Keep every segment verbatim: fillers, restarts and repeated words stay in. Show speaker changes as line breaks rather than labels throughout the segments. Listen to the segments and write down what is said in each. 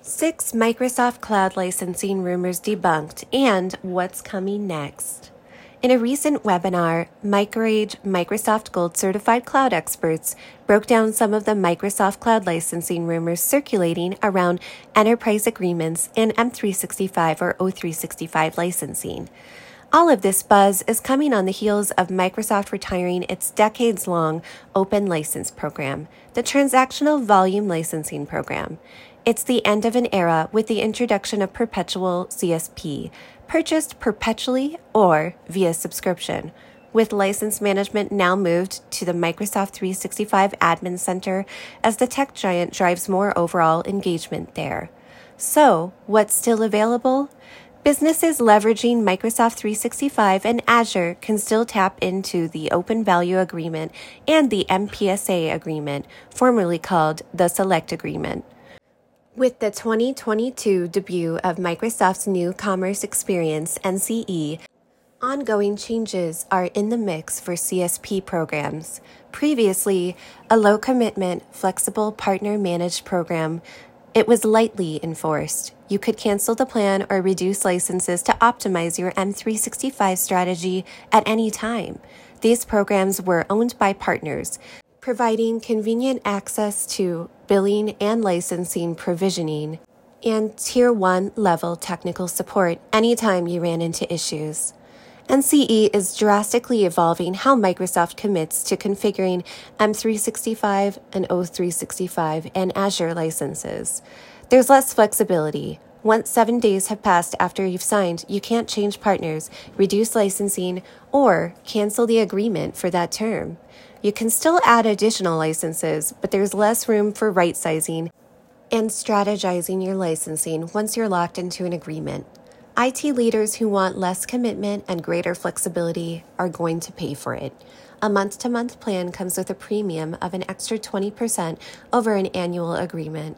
Six Microsoft Cloud licensing rumors debunked and what's coming next. In a recent webinar, MicroAge Microsoft Gold Certified Cloud experts broke down some of the Microsoft Cloud licensing rumors circulating around enterprise agreements and M three sixty-five or O three sixty-five licensing. All of this buzz is coming on the heels of Microsoft retiring its decades-long open license program, the Transactional Volume Licensing Program. It's the end of an era with the introduction of perpetual C S P, purchased perpetually or via subscription, with license management now moved to the Microsoft three sixty-five Admin Center as the tech giant drives more overall engagement there. So, what's still available? Businesses leveraging Microsoft three sixty-five and Azure can still tap into the Open Value Agreement and the M P S A Agreement, formerly called the Select Agreement. With the twenty twenty-two debut of Microsoft's new Commerce Experience, N C E, ongoing changes are in the mix for C S P programs. Previously, a low-commitment, flexible partner-managed program, it was lightly enforced. You could cancel the plan or reduce licenses to optimize your M three sixty-five strategy at any time. These programs were owned by partners, providing convenient access to billing and licensing provisioning and Tier one level technical support anytime you ran into issues. N C E is drastically evolving how Microsoft commits to configuring M three sixty-five and O three sixty-five and Azure licenses. There's less flexibility. Once seven days have passed after you've signed, you can't change partners, reduce licensing, or cancel the agreement for that term. You can still add additional licenses, but there's less room for right-sizing and strategizing your licensing once you're locked into an agreement. I T leaders who want less commitment and greater flexibility are going to pay for it. A month-to-month plan comes with a premium of an extra twenty percent over an annual agreement.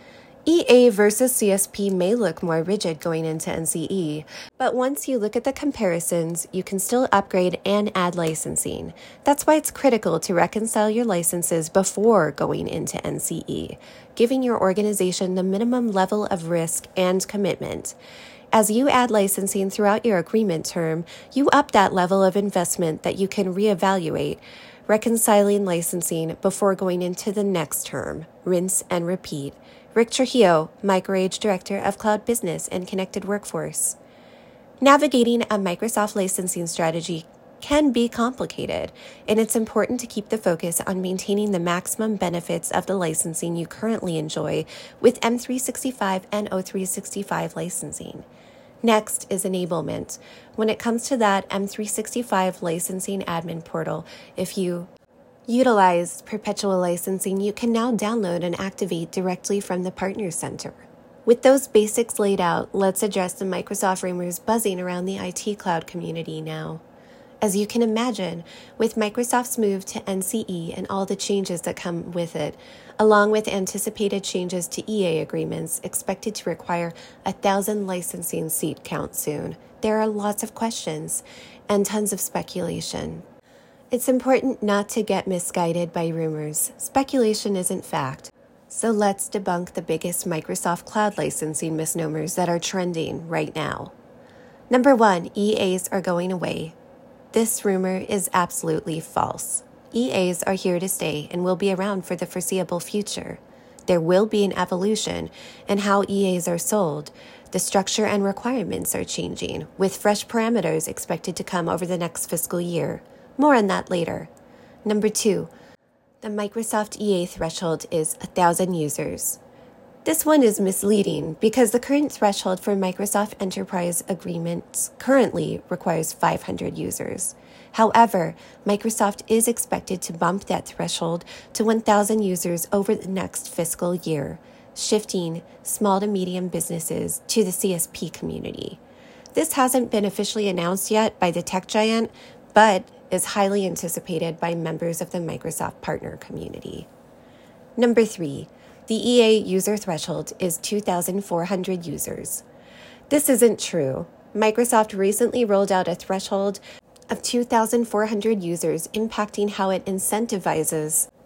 E A versus C S P may look more rigid going into N C E, but once you look at the comparisons, you can still upgrade and add licensing. That's why it's critical to reconcile your licenses before going into N C E, giving your organization the minimum level of risk and commitment. As you add licensing throughout your agreement term, you up that level of investment that you can reevaluate, reconciling licensing before going into the next term. Rinse and repeat. Rick Trujillo, MicroAge Director of Cloud Business and Connected Workforce. Navigating a Microsoft licensing strategy can be complicated, and it's important to keep the focus on maintaining the maximum benefits of the licensing you currently enjoy with M three sixty-five and O three sixty-five licensing. Next is enablement. When it comes to that M three sixty-five licensing admin portal, if you utilize perpetual licensing, you can now download and activate directly from the Partner Center. With those basics laid out, let's address the Microsoft rumors buzzing around the I T cloud community now. As you can imagine, with Microsoft's move to N C E and all the changes that come with it, along with anticipated changes to E A agreements expected to require a thousand licensing seat count soon, there are lots of questions and tons of speculation. It's important not to get misguided by rumors. Speculation isn't fact. So let's debunk the biggest Microsoft Cloud licensing misnomers that are trending right now. Number one, E As are going away. This rumor is absolutely false. E As are here to stay and will be around for the foreseeable future. There will be an evolution in how E As are sold. The structure and requirements are changing, with fresh parameters expected to come over the next fiscal year. More on that later. Number two, the Microsoft E A threshold is one thousand users. This one is misleading because the current threshold for Microsoft Enterprise agreements currently requires five hundred users. However, Microsoft is expected to bump that threshold to one thousand users over the next fiscal year, shifting small to medium businesses to the C S P community. This hasn't been officially announced yet by the tech giant, but is highly anticipated by members of the Microsoft partner community. Number three, the E A user threshold is two thousand four hundred users. This isn't true. Microsoft recently rolled out a threshold of two thousand four hundred users, impacting how it incentivizes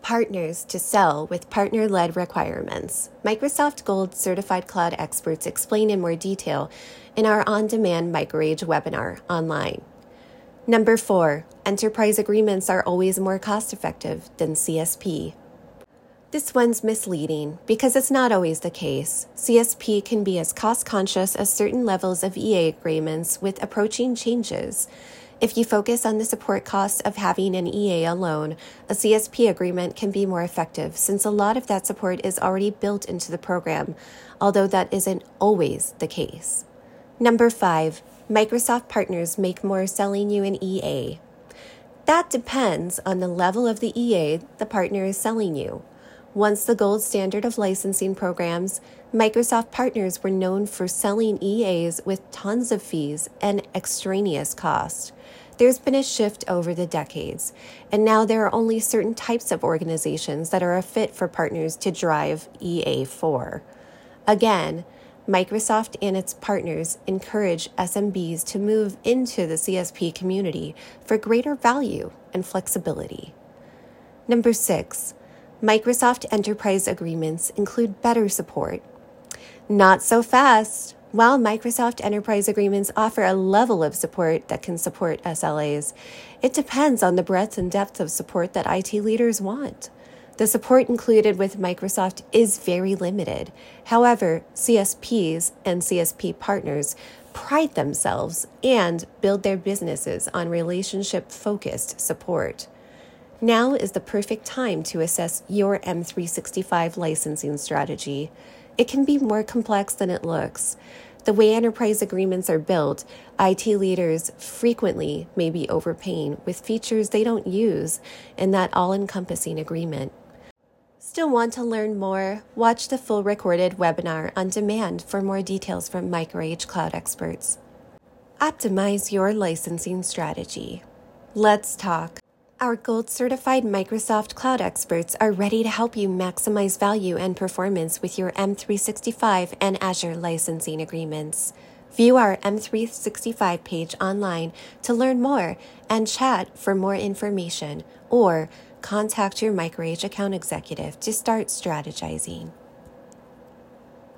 Partners to sell with partner-led requirements. Microsoft Gold Certified Cloud Experts explain in more detail in our on-demand MicroAge webinar online. Number four, enterprise agreements are always more cost-effective than C S P. This one's misleading because it's not always the case. C S P can be as cost-conscious as certain levels of E A agreements with approaching changes. If you focus on the support costs of having an E A alone, a C S P agreement can be more effective since a lot of that support is already built into the program, although that isn't always the case. Number five, Microsoft partners make more selling you an E A. That depends on the level of the E A the partner is selling you. Once the gold standard of licensing programs, Microsoft partners were known for selling E As with tons of fees and extraneous cost. There's been a shift over the decades, and now there are only certain types of organizations that are a fit for partners to drive E A for. Again, Microsoft and its partners encourage S M Bs to move into the C S P community for greater value and flexibility. Number six, Microsoft Enterprise Agreements include better support. Not so fast. While Microsoft Enterprise Agreements offer a level of support that can support S L As, it depends on the breadth and depth of support that I T leaders want. The support included with Microsoft is very limited. However, C S Ps and C S P partners pride themselves and build their businesses on relationship-focused support. Now is the perfect time to assess your M three sixty-five licensing strategy. It can be more complex than it looks. The way enterprise agreements are built, I T leaders frequently may be overpaying with features they don't use in that all-encompassing agreement. Still want to learn more? Watch the full recorded webinar on demand for more details from MicroAge Cloud Experts. Optimize your licensing strategy. Let's talk. Our gold-certified Microsoft Cloud Experts are ready to help you maximize value and performance with your M three sixty-five and Azure licensing agreements. View our M three sixty-five page online to learn more and chat for more information, or contact your MicroAge account executive to start strategizing.